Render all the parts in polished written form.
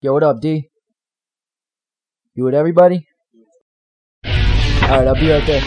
Yo, what up, D? You with everybody? Alright, I'll be right there.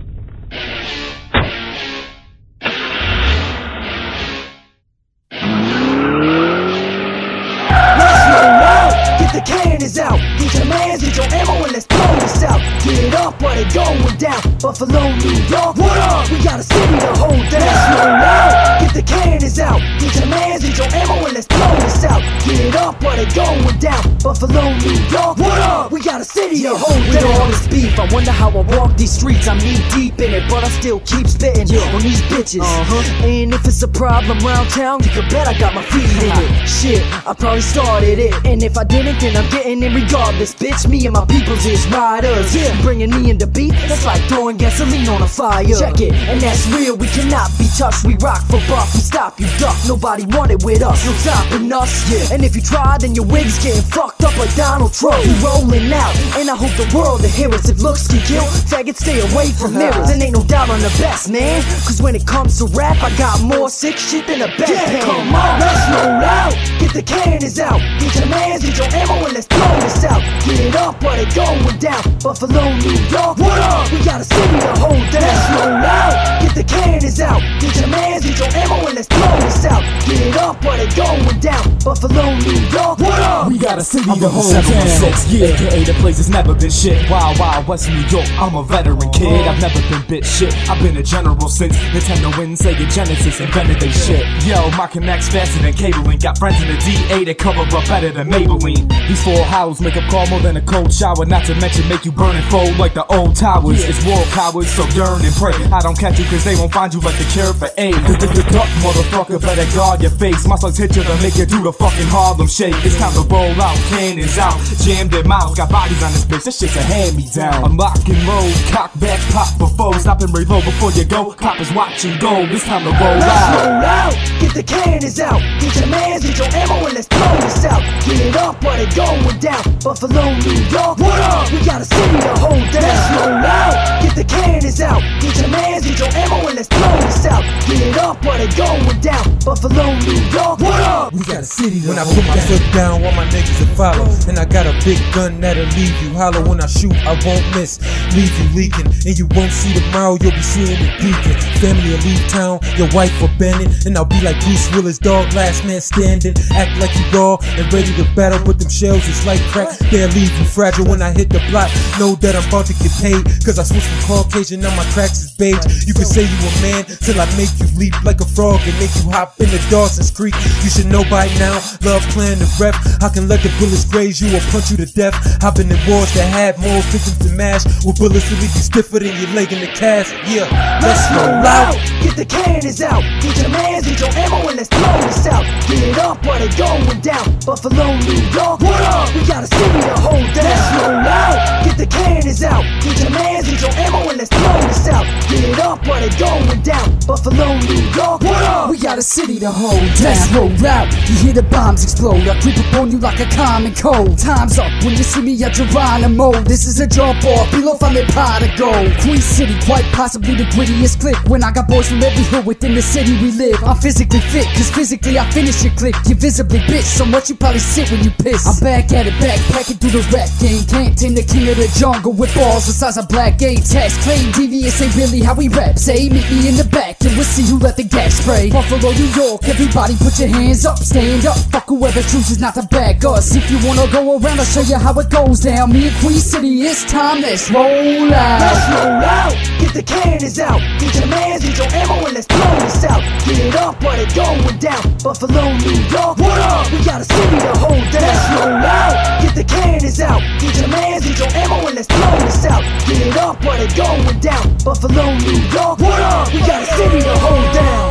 Get the cannons out, get your mans, get your ammo, and let's blow this out. Get it up while they going down. Buffalo, New York, what up? We got a city to hold down. Let's roll out. Get the cannons out, get your mans, get your ammo, and let's blow this out. Get it up while they going down. Buffalo, New York, what up? We got a city to hold down. With all this beef, I wonder how I walk these streets. I'm knee deep in it, but I still keep spitting on these bitches. And if it's a problem round town, you can bet I got my feet in it. Shit, I probably started it, and if I didn't, then I'm getting it regardless. Bitch, me and my peoples is riders. Bringing me in the beat, that's like throwing gasoline on a fire. Check it, and that's real, we cannot be touched. We rock for buff, we stop, you duck. Nobody wanted with us, no stopping us. And if you try, then your wig's getting fucked up like Donald Trump. We rolling out, and I hope the world to hear us. If looks can kill, faggots stay away from mirrors. And ain't no doubt on the best, man. Cause when it comes to rap, I got more sick shit than a bedpan. Come on, let's roll out. Get the cannons out, get your mans, get your ammo, and let's blow this out. Get it up while they going down. Buffalo, New York, what up? We got a city to hold down. Let's roll out. Get the cannons out, get your mans, get your ammo, and let's blow this out. Get it up while they going down. Buffalo, New York, what up? We got a city to hold down. 716, yeah, AKA the place has never been shit. Wild, wild West New York, I'm a veteran kid. I've never been bit shit, I've been a general since Nintendo and Sega Genesis invented they shit. Yo, my connect's faster than cabling. Got friends in the DA that cover up better than Maybelline. These four hollows make up call more than a cold shower. Not to mention make you burn and fold like the old towers. It's world powers, so yearn and pray I don't catch you cause they won't find you like the cure for AIDS. The duck motherfucker better guard your face. My slugs hit you to make you do the fucking Harlem shake. It's time to roll out, cannons out, jam their mouths. Got bodies on this bitch, this shit's a hand-me-down. I'm lock and roll, cock back, pop before. Stop and reload before you go. Coppers watch and go, it's time to roll let's out. roll out. Get the cannons out, get your mans, get your ammo, and let's blow this out. Get it up while they going down. Buffalo, New York, what up? We got a city to hold down. Let's roll out. Get the cannons out, get your mans, get your ammo, and let's blow this out. Get it up while they going down. Buffalo, New York, what up? We got a city to hold down. When I put my foot down, all my niggas will follow. And I got a big gun that'll leave you hollow. When I shoot, I won't miss, leave you leaking. And you won't see tomorrow, you'll be seeing it peeking. Family will leave town, your wife will bend it. And I'll be like Bruce Willis, dog, last man standing. Act like you raw and ready to battle, but them shells is like crack. They'll leave you fragile when I hit the block. Know that I'm about to get paid, cause I switched from Caucasian, now my tracks is beige. You can say you a man till I make you leap like a frog and make you hop into Dawson's Creek. You should know by now, love playing the rep. I can let the bullets graze you or punch you to death. I've been in wars that had more victims to mash, with bullets to leave you stiffer than your leg in the cast. Yeah, let's roll out. Get the cannons out, get your mans, get your ammo, and let's blow this out. Get it up while they going down. Buffalo, New York, what up? We got a city to hold down. Let's roll out. Get the cannons out, get your mans, get your ammo, and let's blow this out. Get it up while they going down. Buffalo, New York, what up? We got a city to hold down. Let's roll out. You hear the bombs explode. I creep up on you like a common cold. Time's up when you see me at Geronimo. This is a jump off. Below I'm in pot of gold. Queen City, quite possibly the grittiest click. When I got boys from every hood within the city we live. I'm physically fit, cause physically I finish your click. You visibly bitch, so much you probably sit when you piss. I'm back at it, backpacking through the rap game. Can't tame the king of the jungle with balls the size of black gate. Test claim devious ain't really how we rap. Say meet me in the back and we'll see who let the gas spray. Buffalo, New York, everybody put your hands up, stand up. Fuck whoever chooses not to back us. If you wanna go around, I'll show you how it goes down. Me and Queen City, it's time, let's roll out. Let's roll out. Get the cannons out, get your mans, get your ammo, and let's blow this out. Get it up while they going down. Buffalo, New York, what up? We got a city to hold down. Let's roll out. Get the cannons out, get your mans, get your ammo, and let's blow this out. Get it up while they going down. Buffalo, New York, what up? We got a city to hold down.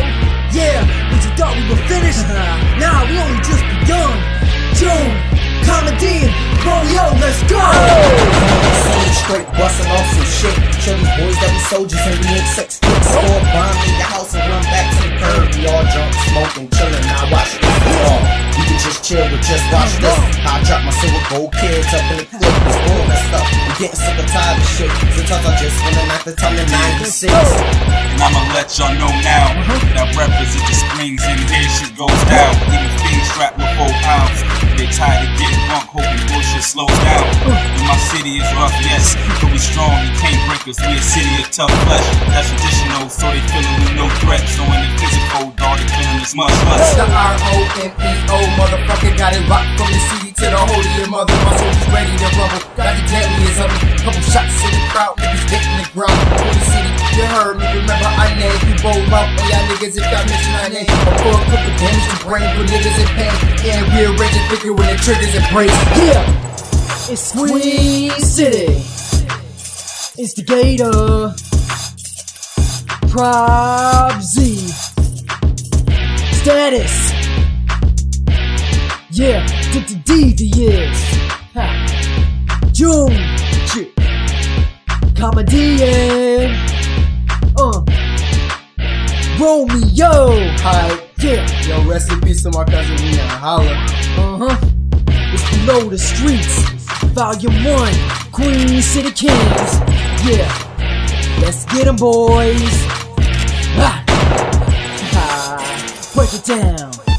Yeah, but you thought we were finished? Nah, we only just begun. June, comedy, yo, let's go! Straight busting off some shit. Show these boys that we soldiers and we ain't sex kicks. Or bomb in your house and run back to the curb. We all drunk, smoking, chilling. Now watch this. You can just chill, but just watch this. I drop my silver gold kids up in the clip. It's all that stuff. I'm getting sick and tired of shit. Sometimes I just wanna knock the time to 96. And I'ma let y'all know now that rappers at the screens and here shit goes down. Even fiends strapped with 4 pounds. They tired of getting slows down. And my city is rough, yes, but we strong, you can't break us. We a city of tough flesh. That's traditional, so they feeling with no threat. So in the physical, dog, they feeling this much less. The R-O-M-E-O, motherfucker, got it rocked from the CD to the holy of mother. My soldiers ready to rumble, got the deadliest of them. Couple shots in the crowd, niggas hitting the ground. Holy city, you heard me, remember I named you bold mouth. Oh y'all niggas, if y'all missing our name, a poor cook of damage to brain for niggas in pain. Yeah, rearrange and figure when the triggers and breaks. Yeah, it's Queen City. Instigator. Prop Z. Status. Yeah, Devious. June. Comedian. Romeo. Hi, Yeah. yo, rest in peace to my cousin Leon. Holla. It's Below the Streets, Volume 1, Queen City Kings. Yeah, let's get 'em, boys. Break it down.